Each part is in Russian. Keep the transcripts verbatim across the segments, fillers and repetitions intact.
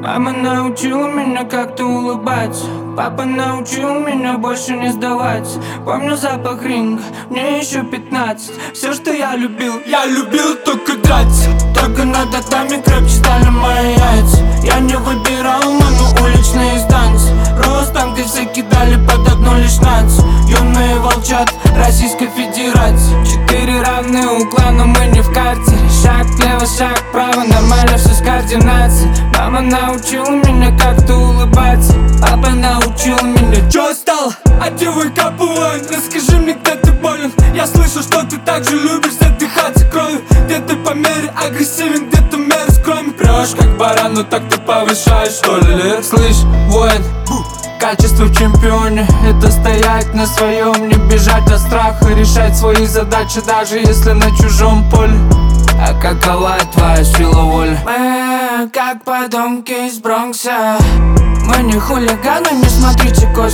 Мама научила меня как-то улыбаться, папа научил меня больше не сдаваться. Помню запах ринга, мне еще пятнадцать. Все, что я любил, я любил только драться. Только на татами крепче стали мои яйца. Я не выбирал, маму, уличные станции. Ростом ты все кидали под одну лишь нацию. Юные волчат Российской Федерации. Четыре равные угла, но мы не в карте. Шаг влево, шаг вправо, нормально все с координацией. Мама научила меня как-то улыбаться, папа научил меня. Чё стал? Одевай капюшон, расскажи мне, где ты болен. Я слышу, что ты так же любишь задыхаться кровью. Где ты по мере агрессивен, где-то мерз кроме. Прешь как баран, но так ты повышаешь, что ли? Слышь, воин, качество в чемпионе — это стоять на своем, не бежать от страха, решать свои задачи, даже если на чужом поле. А какова твоя сила воли? Мы как подонки из Бронкса. Мы не хулиганы, не смотрите кос.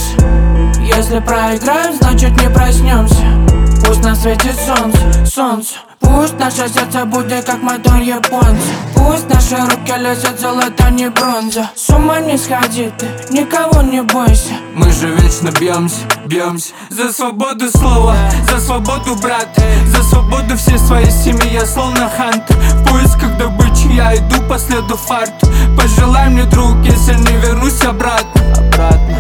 Если проиграем, значит не проснемся. Пусть на светит солнце, солнце. Пусть наше сердце будет как мотор японца. Пусть наши руки лезет золото, не бронза. С ума не сходи ты, никого не бойся. Мы же вечно бьемся, бьемся за свободу слова, за свободу, брат, за свободу всей своей семьи. Я словно хантер, в поисках добычи я иду по следу фарту. Пожелай мне, друг, если не вернусь обратно, обратно.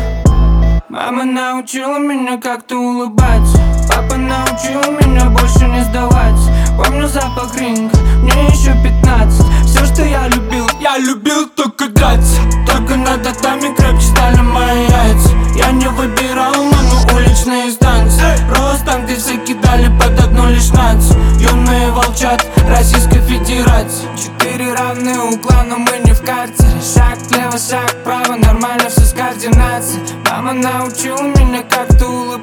Мама научила меня как-то улыбаться, папа научил меня больше не сдаваться. Помню запах ринга, мне еще пятнадцать. Все, что я любил, я любил только драться. Только на татами крепче стали мои яйца. Я не выбирал, маму, уличные станции. Ростом ты все кидали под одну лишь нацию. Юные волчат Российской Федерации. Четыре равные угла, но мы не в карте. Шаг влево, шаг вправо, нормально все с координацией. Мама научила меня как-то улыбаться,